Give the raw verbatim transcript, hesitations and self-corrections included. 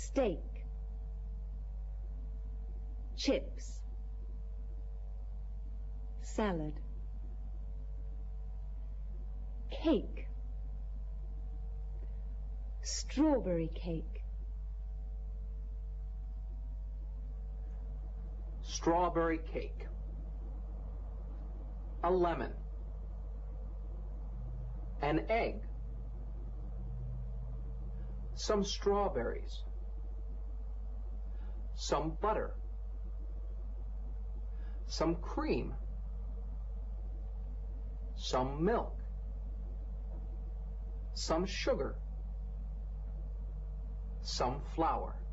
steak, chips, salad, cake, strawberry cake, strawberry cake, a lemon, an egg, some strawberries, some butter, some cream, some milk, some sugar, some flour.